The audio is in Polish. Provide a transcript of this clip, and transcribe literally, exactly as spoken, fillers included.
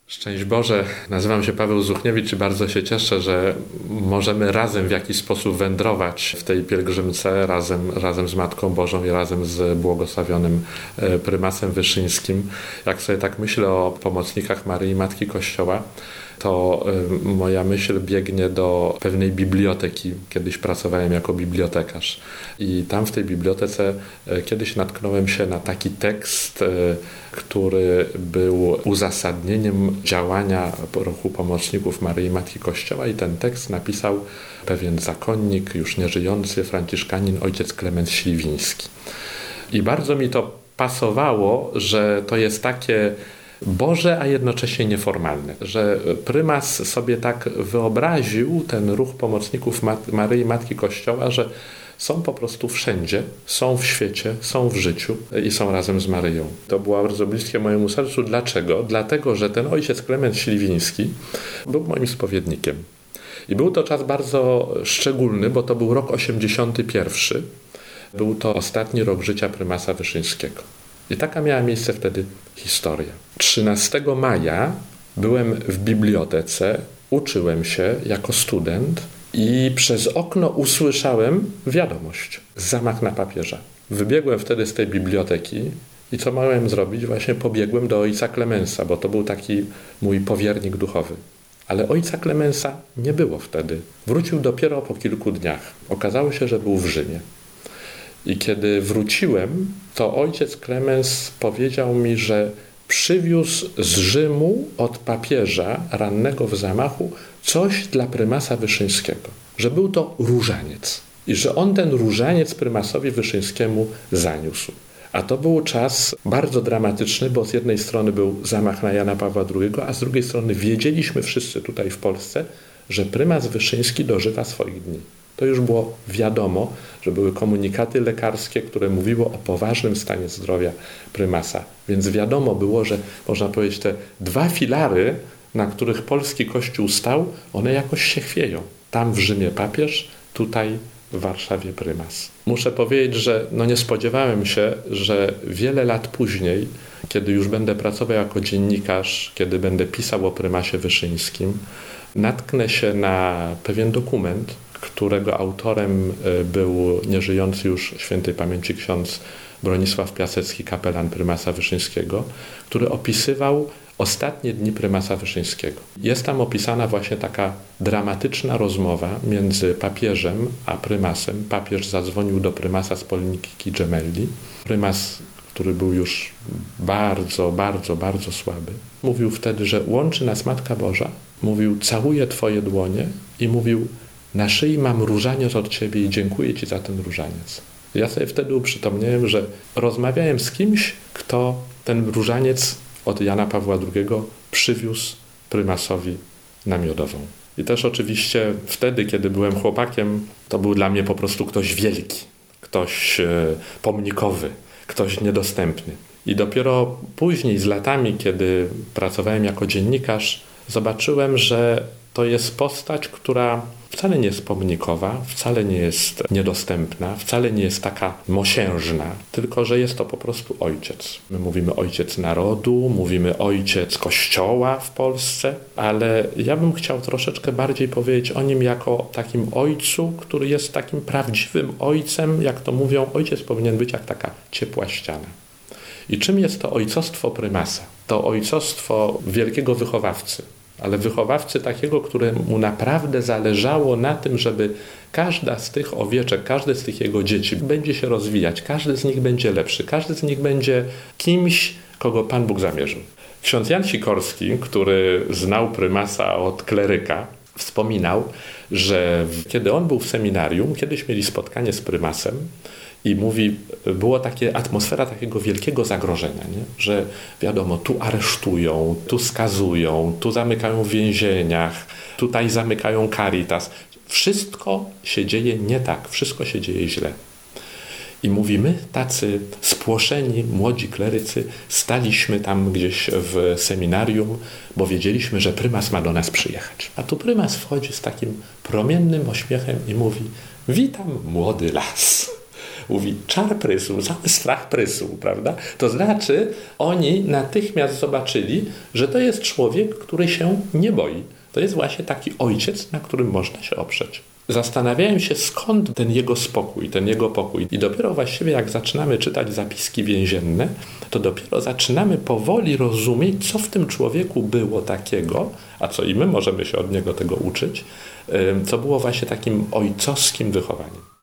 Szczęść Boże, nazywam się Paweł Zuchniewicz i bardzo się cieszę, że możemy razem w jakiś sposób wędrować w tej pielgrzymce, razem, razem z Matką Bożą i razem z błogosławionym prymasem Wyszyńskim. Jak sobie tak myślę o pomocnikach Maryi Matki Kościoła, to moja myśl biegnie do pewnej biblioteki. Kiedyś pracowałem jako bibliotekarz i tam w tej bibliotece kiedyś natknąłem się na taki tekst, który był uzasadnieniem działania ruchu pomocników Maryi Matki Kościoła i ten tekst napisał pewien zakonnik, już nieżyjący franciszkanin, ojciec Klemens Śliwiński. I bardzo mi to pasowało, że to jest takie Boże, a jednocześnie nieformalne, że prymas sobie tak wyobraził ten ruch pomocników Mat- Maryi Matki Kościoła, że są po prostu wszędzie, są w świecie, są w życiu i są razem z Maryją. To było bardzo bliskie mojemu sercu. Dlaczego? Dlatego, że ten ojciec Klemens Śliwiński był moim spowiednikiem. I był to czas bardzo szczególny, bo to był rok osiemdziesiąty pierwszy. Był to ostatni rok życia prymasa Wyszyńskiego. I taka miała miejsce wtedy historia. trzynastego maja byłem w bibliotece, uczyłem się jako student i przez okno usłyszałem wiadomość, zamach na papieża. Wybiegłem wtedy z tej biblioteki i co miałem zrobić? Właśnie pobiegłem do ojca Klemensa, bo to był taki mój powiernik duchowy. Ale ojca Klemensa nie było wtedy. Wrócił dopiero po kilku dniach. Okazało się, że był w Rzymie. I kiedy wróciłem, to ojciec Klemens powiedział mi, że przywiózł z Rzymu od papieża rannego w zamachu coś dla prymasa Wyszyńskiego. Że był to różaniec. I że on ten różaniec prymasowi Wyszyńskiemu zaniósł. A to był czas bardzo dramatyczny, bo z jednej strony był zamach na Jana Pawła drugiego, a z drugiej strony wiedzieliśmy wszyscy tutaj w Polsce, że prymas Wyszyński dożywa swoich dni. To już było wiadomo, że były komunikaty lekarskie, które mówiły o poważnym stanie zdrowia prymasa. Więc wiadomo było, że można powiedzieć, te dwa filary, na których polski kościół stał, one jakoś się chwieją. Tam w Rzymie papież, tutaj w Warszawie prymas. Muszę powiedzieć, że no nie spodziewałem się, że wiele lat później, kiedy już będę pracował jako dziennikarz, kiedy będę pisał o prymasie Wyszyńskim, natknę się na pewien dokument, którego autorem był nieżyjący już świętej pamięci ksiądz Bronisław Piasecki, kapelan prymasa Wyszyńskiego, który opisywał ostatnie dni prymasa Wyszyńskiego. Jest tam opisana właśnie taka dramatyczna rozmowa między papieżem a prymasem. Papież zadzwonił do prymasa z Polniki Gemelli. Prymas, który był już bardzo, bardzo, bardzo słaby, mówił wtedy, że łączy nas Matka Boża. Mówił, całuję Twoje dłonie i mówił, na szyi mam różaniec od Ciebie i dziękuję Ci za ten różaniec. Ja sobie wtedy uprzytomniałem, że rozmawiałem z kimś, kto ten różaniec od Jana Pawła drugiego przywiózł prymasowi na Miodową. I też oczywiście wtedy, kiedy byłem chłopakiem, to był dla mnie po prostu ktoś wielki, ktoś pomnikowy, ktoś niedostępny. I dopiero później, z latami, kiedy pracowałem jako dziennikarz, zobaczyłem, że to jest postać, która wcale nie jest pomnikowa, wcale nie jest niedostępna, wcale nie jest taka mosiężna, tylko że jest to po prostu ojciec. My mówimy ojciec narodu, mówimy ojciec Kościoła w Polsce, ale ja bym chciał troszeczkę bardziej powiedzieć o nim jako takim ojcu, który jest takim prawdziwym ojcem, jak to mówią, ojciec powinien być jak taka ciepła ściana. I czym jest to ojcostwo prymasa? To ojcostwo wielkiego wychowawcy, ale wychowawcy takiego, któremu naprawdę zależało na tym, żeby każda z tych owieczek, każde z tych jego dzieci będzie się rozwijać, każdy z nich będzie lepszy, każdy z nich będzie kimś, kogo Pan Bóg zamierzył. Ksiądz Jan Sikorski, który znał prymasa od kleryka, wspominał, że kiedy on był w seminarium, kiedyś mieli spotkanie z prymasem i mówi, było takie atmosfera takiego wielkiego zagrożenia, nie? Że wiadomo, tu aresztują, tu skazują, tu zamykają w więzieniach, tutaj zamykają Caritas. Wszystko się dzieje nie tak, wszystko się dzieje źle. I mówimy, tacy spłoszeni, młodzi klerycy, staliśmy tam gdzieś w seminarium, bo wiedzieliśmy, że prymas ma do nas przyjechać. A tu prymas wchodzi z takim promiennym uśmiechem i mówi, witam młody las. mówi czar prysł, cały strach prysł, prawda? To znaczy oni natychmiast zobaczyli, że to jest człowiek, który się nie boi. To jest właśnie taki ojciec, na którym można się oprzeć. Zastanawiałem się, skąd ten jego spokój, ten jego pokój. I dopiero właściwie jak zaczynamy czytać zapiski więzienne, to dopiero zaczynamy powoli rozumieć, co w tym człowieku było takiego, a co i my możemy się od niego tego uczyć, co było właśnie takim ojcowskim wychowaniem.